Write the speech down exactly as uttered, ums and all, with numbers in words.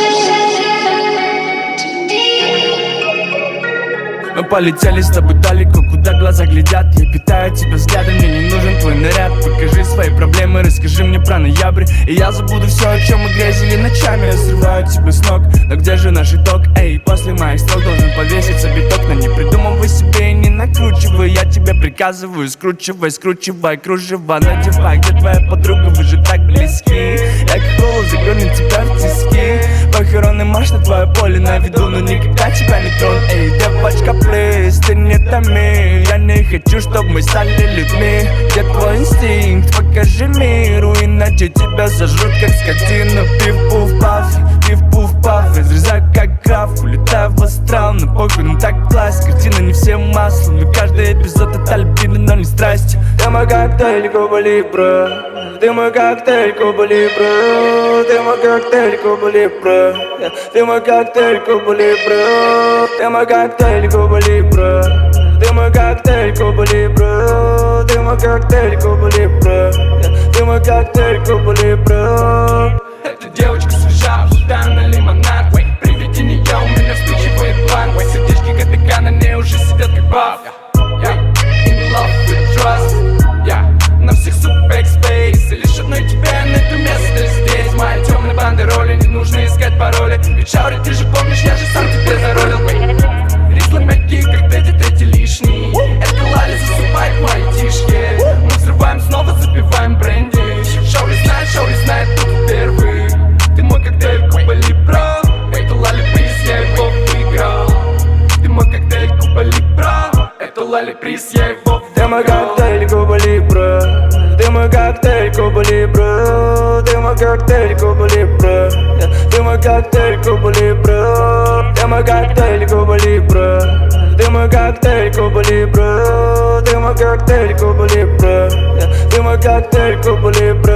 Мы полетели с тобой далеко, куда глаза глядят. Я питаю тебя взглядом, мне не нужен твой наряд. Покажи свои проблемы, расскажи мне про ноябрь, и я забуду все, о чем мы грезили ночами. Я срываю тебя с ног, но где же наш итог? Эй, после моих строк должен повеситься биток. Но не придумывай себе и не накручивай. Я тебе приказываю, скручивай, скручивай кружева, надевай. Где твоя подруга, вы же так близки. Я как голос загоню тебя в тиски. Похоронный марш на твое поле на виду, но никогда тебя не трону. Эй, девочка, плиз, ты не томи. Я не хочу, чтобы мы стали людьми. Где твой инстинкт? Покажи миру, иначе тебя зажрут как скотину. Пиф-пуф-паф, пиф-пуф-паф. Разрезаю как граф, улетаю в астрал. Но похуй, ну так класс, картина не все масло. Но каждый эпизод это альпина, но не страсти. Ты мой коктейль, Куба Либра. Ты мой коктейль, Куба Либра. Ты мой коктейль, Куба Либра. Ты мой коктейль, Куба Либра. Ты мой коктейль, Куба Либра. Ты мой коктейль, Куба Либра. Ты мой коктейль, Куба Либра. Ты мой коктейль, Куба Либра. Эта девочка свежа, пустая на лимонад. При виде нее у меня вспыхивает план. Сердечки КТК на ней уже сидят как баф. Yeah. In love with trust. Yeah. На всех супер спейс. И лишь одной тебе я найду место здесь. Моя темная бандероли, не нужно искать пароли. Ведь шаури, ты же помнишь, я же сам тебе заролил. Ритмы мягкие, как дети, третий лишний. Это лали засыпает мои тишки. Мы взрываем, снова запиваем бренди. Шаури знает, шаури знает, кто первый. Ты мой коктейль, Куба Либра. Это лали приз, я его выиграл. Ты мой коктейль, Куба Либра. Это лали приз, я его выиграл. Ты мой коктейль, Куба Либра. Ты мой коктейль, Куба Либра. Ты мой коктейль, Куба Либра. Ты мой коктейль, Куба Либра. Ты мой коктейль, Куба Либра. Ты мой коктейль, Куба Либра. Ты мой коктейль, Куба Либра. Ты мой коктейль, Куба Либра.